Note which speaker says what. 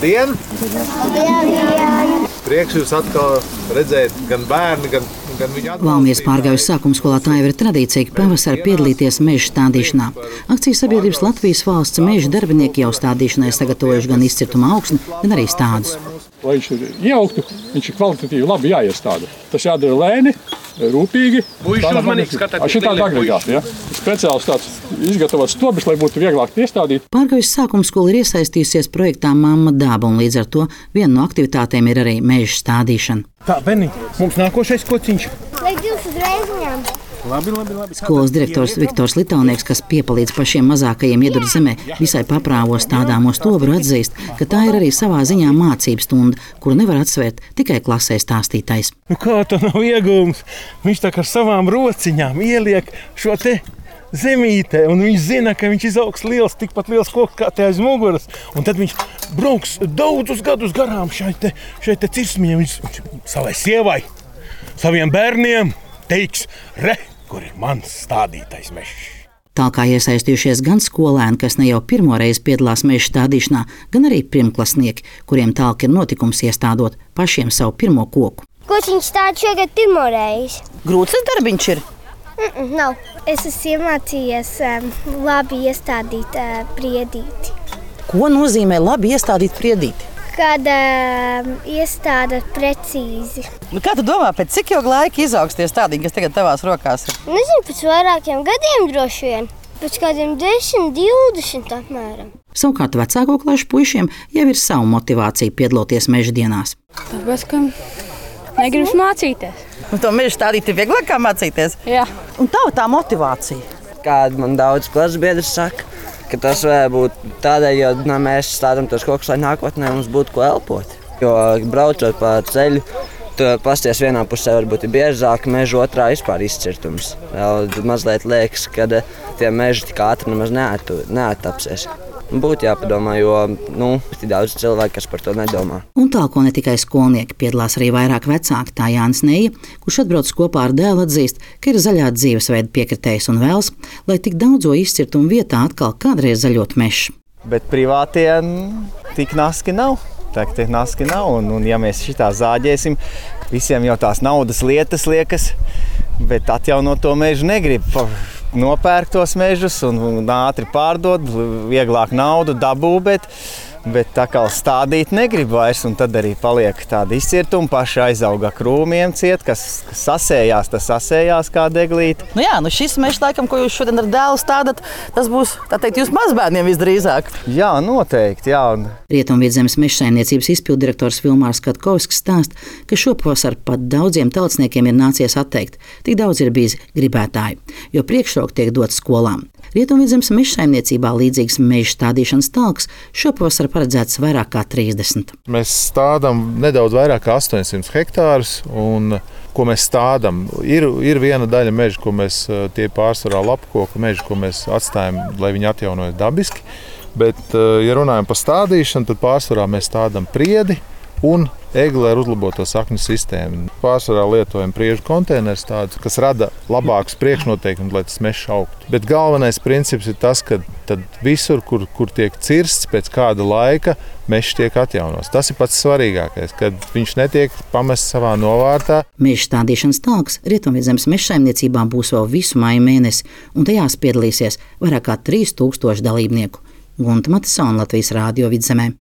Speaker 1: Labdien! Prieks jūs atkal redzēt gan bērni, gan viņa atbalstu.
Speaker 2: Valmieras Pārgājas sākuma skolā tā jau ir tradīcija, ka pavasarī piedalīties meža stādīšanā. Akcijas sabiedrības Latvijas valsts meža darbinieki jau stādīšanai sagatavojuši gan izcirtuma augsni, gan arī stādus.
Speaker 3: Lai viņš ir ieaugtu, viņš ir kvalitatīvi labi jāiestāda. Tas jādara lēni, rūpīgi.
Speaker 1: Puiši uzmanīgi skatāties.
Speaker 3: Šitādi agregāti, ja? Speciāls tāds izgatavots stobis, lai būtu vieglāk piestādīt.
Speaker 2: Pārgājas sākuma skola ir iesaistījusies projektā Mamma daba, un līdz ar to viena no aktivitātēm ir arī meža stādīšana.
Speaker 4: Tā, Beni, mums nākošais kociņš.
Speaker 5: Lai divas uzreiziņām.
Speaker 4: Labi.
Speaker 2: Skolas direktors Viktors Litānieks, kas piepalīdz pašiem mazākajiem iedurt zemē visai paprāvo stādāmo stobru, atzīst, ka tā ir arī savā ziņā mācību stunda, kuru nevar atsvērt tikai klasē stāstītais.
Speaker 4: Kā tā nav iegūms? Viņš tā kā ar savām rociņām ieliek šo te zemītē, un viņš zina, ka viņš izaugs liels, tikpat liels koks kā te aiz muguras. Un tad viņš brauks daudzus gadus garām šai te cirsmiņai. Viņš savai sievai, saviem bērniem teiks, kur ir mans stādītais mežs.
Speaker 2: Tālāk iesaistījušies gan skolēni, kas ne jau pirmo reizi piedalās meža stādīšanā, gan arī pirmklasnieki, kuriem tālāk ir notikums iestādot pašiem savu pirmo koku.
Speaker 5: Kociņš stāda šogad pirmo reizi.
Speaker 2: Grūts tas darbiņš ir?
Speaker 5: Nav. Es esmu iemācījies labi iestādīt priedīti.
Speaker 2: Ko nozīmē labi iestādīt priedīti?
Speaker 5: Kad iestāda precīzi.
Speaker 6: Kā tu domā, pēc cik ilga laika izaugs tie stādiņi, kas tagad tavās rokās ir?
Speaker 5: Nezinu, pēc vairākiem gadiem droši vien. Pēc kādiem 10, 20 apmēram.
Speaker 2: Savukārt vecāko klašu puišiem jau ir sava motivācija piedaloties meža dienās.
Speaker 7: Tāpēc, ka negribas mācīties.
Speaker 6: Un to mežu stādīt ir vieglāk kā mācīties?
Speaker 7: Jā.
Speaker 6: Un tava tā motivācija?
Speaker 8: Kāda man daudz klases biedri saka, ka tas var būt tādēļ, jo mēs stādām tos kokus, lai nākotnē mums būtu ko elpot. Jo braucot pa ceļu, tu pasties vienā pusē varbūt ir biežāk, meža otrā vispār izcirtums. Vēl mazliet liekas, ka tie meži tik ātri nemaz neattapsies. Būtu jāpadomā, jo ir daudz cilvēku, kas par to nedomā.
Speaker 2: Un tā, ko ne tikai skolnieki, piedalās arī vairāk vecāki, tā Jānis Neija, kurš atbrauc kopā ar dēlu, atzīst, ka ir zaļā dzīvesveida piekritējs un vēlas, lai tik daudzo izcirtumu vietā atkal kādreiz zaļot mežs.
Speaker 9: Bet privātie tik naski nav. Tik naski nav, un ja mēs šitā zāģēsim, visiem jau tās naudas lietas liekas, bet atjaunot to mežu negrib. Nopērk tos mežus un ātri pārdod, vieglāk naudu dabū, bet tā kā stādīt negrib vairs, un tad arī paliek tāda izcirtuma, paši aizauga krūmiem ciet, kas sasējās, tas sasējās kā deglīti.
Speaker 6: Šis mežs, laikam, ko jūs šodien ar dēlu stādat, tas būs, tā teikt, jūs mazbērniem visdrīzāk.
Speaker 9: Jā, noteikti, jā.
Speaker 2: Rietumvidzemes mežsaimniecības izpilddirektors Vilmārs Katkovskis stāsta, ka šopavasar pat daudziem tautsniekiem ir nācies atteikt, tik daudz ir bijis gribētāju, jo priekšroka tiek dots skolām. Rietumvidzemes mežsaimniecībā līdzīgs meža stādīšanas talks šopavasar paredzēts vairāk kā 30.
Speaker 1: Mēs stādām nedaudz vairāk kā 800 hektārus, un ko mēs stādām, ir viena daļa meža, ko mēs tie pārsvarā lapkoku meži, ko mēs atstājam, lai viņi atjaunojas dabiski. Bet, ja runājam par stādīšanu, tad pārsvarā mēs stādām priedi un egli ar uzlaboto sakņu sistēmu. Pārsvarā lietojam priežu konteinerus tādus, kas rada labākus priekšnoteikumus, lai tas mežs augtu. Bet galvenais princips ir tas, ka visur, kur tiek cirsts pēc kāda laika, mežs tiek atjaunots. Tas ir pats svarīgākais, kad viņš netiek pamests savā novārtā.
Speaker 2: Meža stādīšanas talks Rietumvidzemes mežsaimniecībā būs vēl visu maiju mēnesi, un tajās piedalīsies vairāk kā 3000 dalībnieku. Gunta Matisona, Latvijas Rādio Vidzemē.